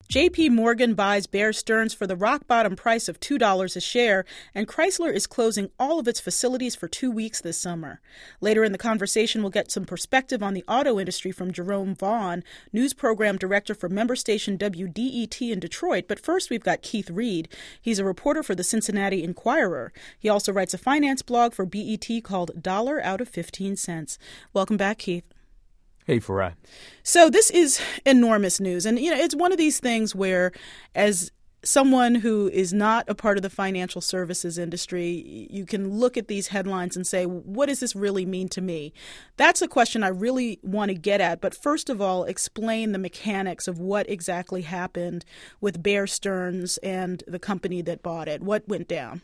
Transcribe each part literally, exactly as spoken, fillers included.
J P. Morgan buys Bear Stearns for the rock-bottom price of two dollars a share, and Chrysler is closing all of its facilities for two weeks this summer. Later in the conversation, we'll get some perspective on the auto industry from Jerome Vaughn, news program director for member station W D E T in Detroit. But first, we've got Keith Reed. He's a reporter for the Cincinnati Enquirer. He also writes a finance blog for B E T called Dollar Out of fifteen cents. Welcome back, Keith. Hey, Farah. So this is enormous news. And, you know, it's one of these things where, as someone who is not a part of the financial services industry, you can look at these headlines and say, what does this really mean to me? That's a question I really want to get at. But first of all, explain the mechanics of what exactly happened with Bear Stearns and the company that bought it. What went down?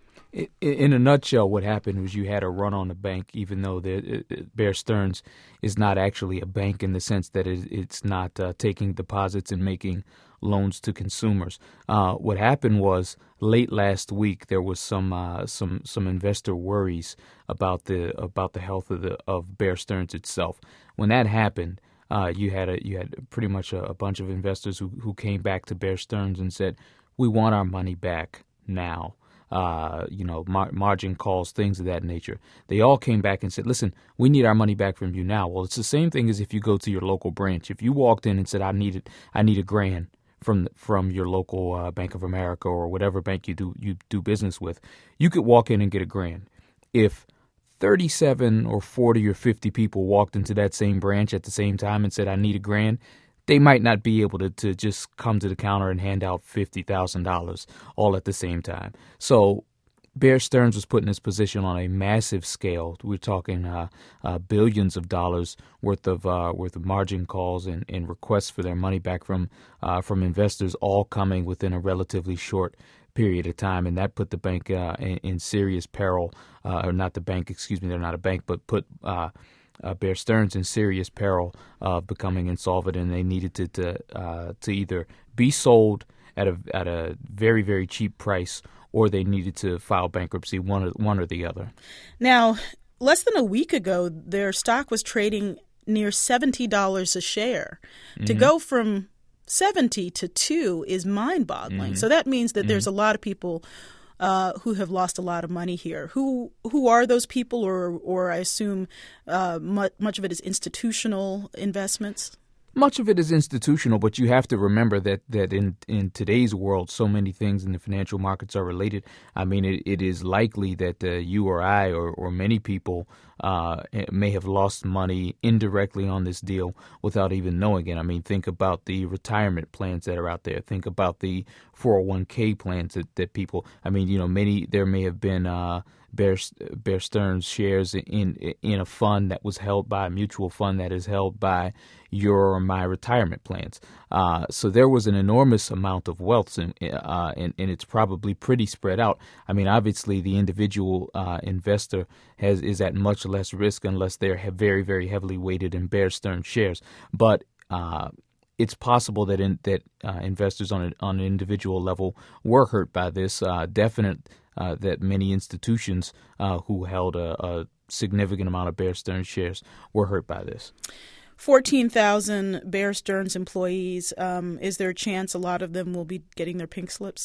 In a nutshell, what happened was you had a run on the bank, even though the, Bear Stearns is not actually a bank in the sense that it's not uh, taking deposits and making loans to consumers. Uh, what happened was late last week there was some uh, some some investor worries about the about the health of the of Bear Stearns itself. When that happened, uh, you had a you had pretty much a, a bunch of investors who who came back to Bear Stearns and said, "We want our money back now." Uh, you know, mar- margin calls, things of that nature. They all came back and said, listen, we need our money back from you now. Well, it's the same thing as if you go to your local branch. If you walked in and said, I need it, I need a grand from from your local uh, Bank of America or whatever bank you do you do business with, you could walk in and get a grand. If thirty-seven or forty or fifty people walked into that same branch at the same time and said, I need a grand, they might not be able to, to just come to the counter and hand out fifty thousand dollars all at the same time. So Bear Stearns was put in this position on a massive scale. We're talking uh, uh, billions of dollars worth of uh, worth of margin calls and, and requests for their money back from uh, from investors, all coming within a relatively short period of time, and that put the bank uh, in, in serious peril. Uh, or not the bank, excuse me, they're not a bank, but put uh, Uh, Bear Stearns in serious peril of uh, becoming insolvent, and they needed to to, uh, to either be sold at a at a very very cheap price, or they needed to file bankruptcy, one or one or the other. Now, less than a week ago, their stock was trading near seventy dollars a share. Mm-hmm. To go from seventy to two is mind-boggling. Mm-hmm. So that means that mm-hmm. there's a lot of people Uh, who have lost a lot of money here. Who who are those people, or or I assume uh, much, much of it is institutional investments? Much of it is institutional, but you have to remember that, that in, in today's world, so many things in the financial markets are related. I mean, it, it is likely that uh, you or I or, or many people uh, may have lost money indirectly on this deal without even knowing it. I mean, think about the retirement plans that are out there. Think about the four oh one k plans that, that people, I mean, you know, many, there may have been uh, Bear, Bear Stearns shares in in a fund that was held by a mutual fund that is held by your or my retirement plans. Uh, so there was an enormous amount of wealth, in, uh, and, and it's probably pretty spread out. I mean, obviously, the individual uh, investor has is at much less risk unless they're very, very heavily weighted in Bear Stearns shares. But uh, it's possible that in, that uh, investors on a, on an individual level were hurt by this. Uh, definite uh, that many institutions uh, who held a, a significant amount of Bear Stearns shares were hurt by this. fourteen thousand Bear Stearns employees. Um, is there a chance a lot of them will be getting their pink slips?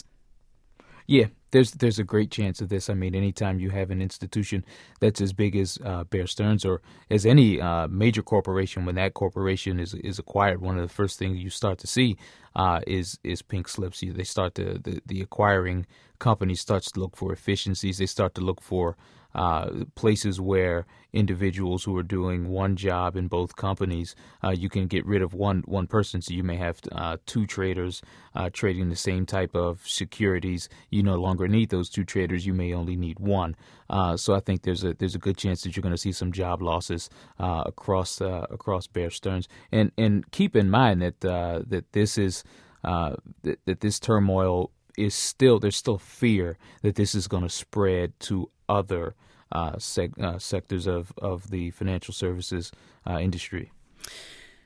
Yeah, there's there's a great chance of this. I mean, anytime you have an institution that's as big as uh, Bear Stearns or as any uh, major corporation, when that corporation is is acquired, one of the first things you start to see uh, is is pink slips. You, they start to the, the acquiring company starts to look for efficiencies. They start to look for uh, places where individuals who are doing one job in both companies, uh, you can get rid of one one person. So you may have uh, two traders uh, trading the same type of securities. You no longer need those two traders. You may only need one. Uh, so I think there's a there's a good chance that you're going to see some job losses uh, across uh, across Bear Stearns. And and keep in mind that uh, that this is uh, that, that this turmoil is still there's still fear that this is going to spread to other uh, sec, uh, sectors of, of the financial services uh, industry.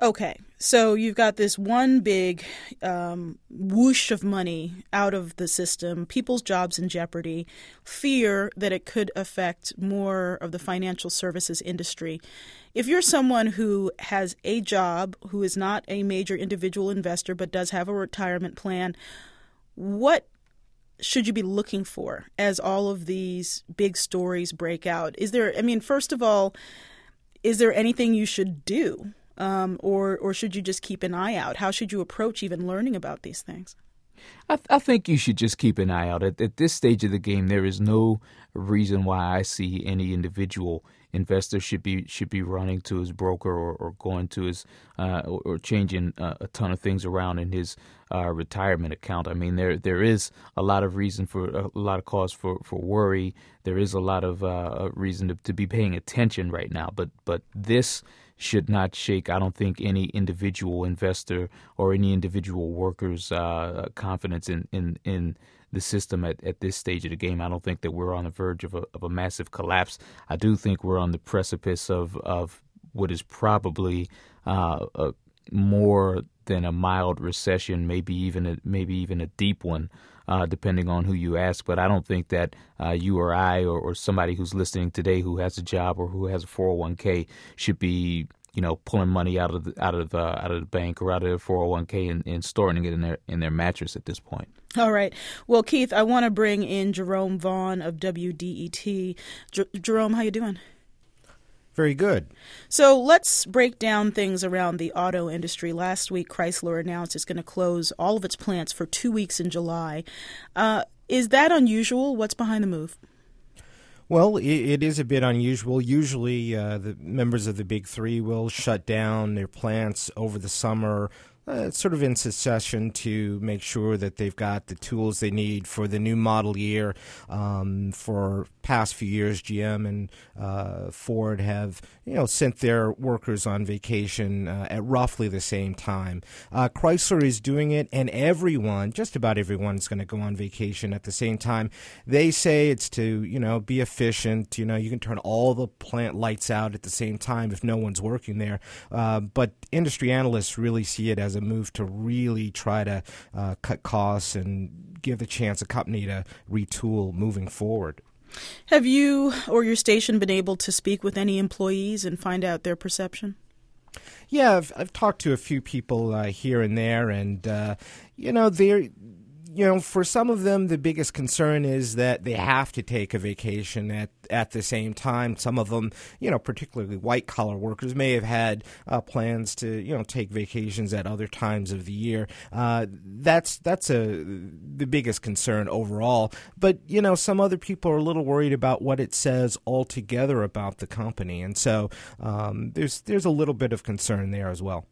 Okay, so you've got this one big um, whoosh of money out of the system, people's jobs in jeopardy, fear that it could affect more of the financial services industry. If you're someone who has a job, who is not a major individual investor but does have a retirement plan, what should you be looking for as all of these big stories break out? Is there, I mean, first of all, is there anything you should do? Um, or or should you just keep an eye out? How should you approach even learning about these things? I, th- I think you should just keep an eye out. At, at this stage of the game, there is no reason why I see any individual investor should be should be running to his broker or, or going to his uh, or, or changing uh, a ton of things around in his uh, retirement account. I mean, there there is a lot of reason for a lot of cause for, for worry. There is a lot of uh, reason to, to be paying attention right now. But but this should not shake, I don't think, any individual investor or any individual worker's uh, confidence in, in, in the system at, at this stage of the game. I don't think that we're on the verge of a, of a massive collapse. I do think we're on the precipice of, of what is probably uh, a, more than a mild recession, maybe even a, maybe even a deep one, uh, depending on who you ask. But I don't think that uh, you or I or, or somebody who's listening today who has a job or who has a four oh one k should be, you know, pulling money out of the, out of the, out of the bank or out of their four oh one k and, and storing it in their in their mattress at this point. All right. Well, Keith, I want to bring in Jerome Vaughn of W D E T. J- Jerome, how you doing? Very good. So let's break down things around the auto industry. Last week, Chrysler announced it's going to close all of its plants for two weeks in July. Uh, is that unusual? What's behind the move? Well, it, it is a bit unusual. Usually uh, the members of the Big Three will shut down their plants over the summer, Uh, sort of in succession to make sure that they've got the tools they need for the new model year. Um, for past few years, G M and uh, Ford have, you know, sent their workers on vacation uh, at roughly the same time. Uh, Chrysler is doing it, and everyone, just about everyone, is going to go on vacation at the same time. They say it's to, you know, be efficient. You know, you can turn all the plant lights out at the same time if no one's working there. Uh, but industry analysts really see it as a move to really try to uh, cut costs and give the chance a company to retool moving forward. Have you or your station been able to speak with any employees and find out their perception? Yeah, I've, I've talked to a few people uh, here and there, and, uh, you know, they're... You know, for some of them, the biggest concern is that they have to take a vacation at, at the same time. Some of them, you know, particularly white-collar workers, may have had uh, plans to, you know, take vacations at other times of the year. Uh, that's that's a the biggest concern overall. But, you know, some other people are a little worried about what it says altogether about the company. And so um, there's there's a little bit of concern there as well.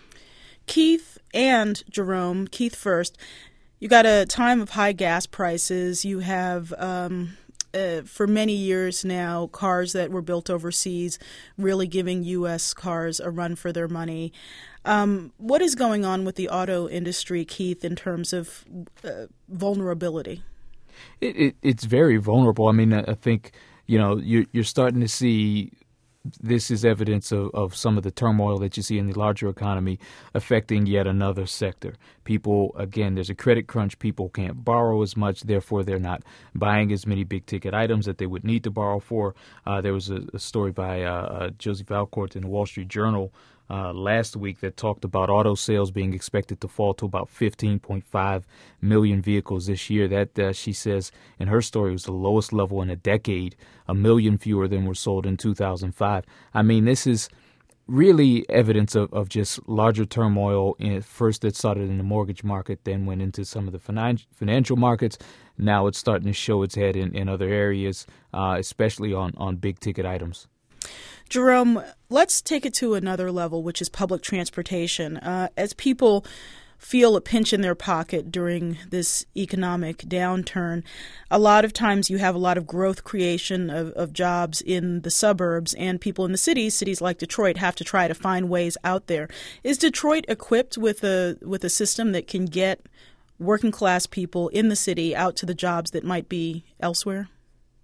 Keith and Jerome, Keith first. You got a time of high gas prices. You have, um, uh, for many years now, cars that were built overseas really giving U S cars a run for their money. Um, what is going on with the auto industry, Keith, in terms of uh, vulnerability? It, it, it's very vulnerable. I mean, I, I think, you know, you're, you're starting to see this is evidence of, of some of the turmoil that you see in the larger economy affecting yet another sector. People, again, there's a credit crunch. People can't borrow as much. Therefore, they're not buying as many big-ticket items that they would need to borrow for. Uh, there was a, a story by uh, uh, Josie Valcourt in the Wall Street Journal Uh, last week that talked about auto sales being expected to fall to about fifteen point five million vehicles this year. That, uh, she says in her story, was the lowest level in a decade, a million fewer than were sold in two thousand five. I mean, this is really evidence of, of just larger turmoil. In, first it started in the mortgage market, then went into some of the finan- financial markets. Now it's starting to show its head in, in other areas, uh, especially on, on big-ticket items. Jerome, let's take it to another level, which is public transportation. Uh, as people feel a pinch in their pocket during this economic downturn, a lot of times you have a lot of growth creation of, of jobs in the suburbs, and people in the cities, cities like Detroit, have to try to find ways out there. Is Detroit equipped with a with a system that can get working class people in the city out to the jobs that might be elsewhere?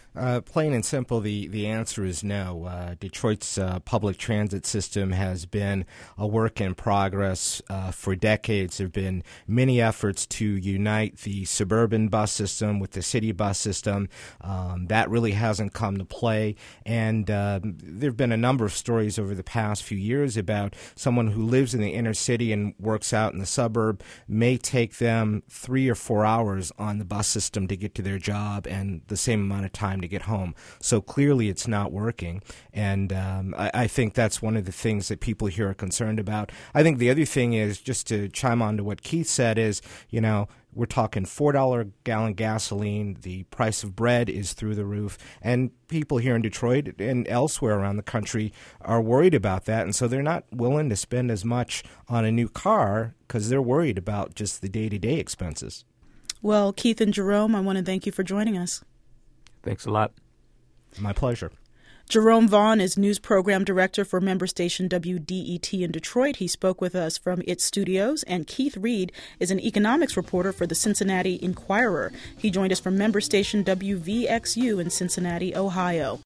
Uh, plain and simple, the, the answer is no. Uh, Detroit's uh, public transit system has been a work in progress uh, for decades. There have been many efforts to unite the suburban bus system with the city bus system. Um, that really hasn't come to play. And uh, there have been a number of stories over the past few years about someone who lives in the inner city and works out in the suburb may take them three or four hours on the bus system to get to their job and the same amount of time to get home. So clearly it's not working. And um, I, I think that's one of the things that people here are concerned about. I think the other thing is, just to chime on to what Keith said, is, you know, we're talking four dollars a gallon gasoline. The price of bread is through the roof. And people here in Detroit and elsewhere around the country are worried about that. And so they're not willing to spend as much on a new car because they're worried about just the day-to-day expenses. Well, Keith and Jerome, I want to thank you for joining us. Thanks a lot. My pleasure. Jerome Vaughn is news program director for member station W D E T in Detroit. He spoke with us from its studios. And Keith Reed is an economics reporter for the Cincinnati Enquirer. He joined us from member station W V X U in Cincinnati, Ohio.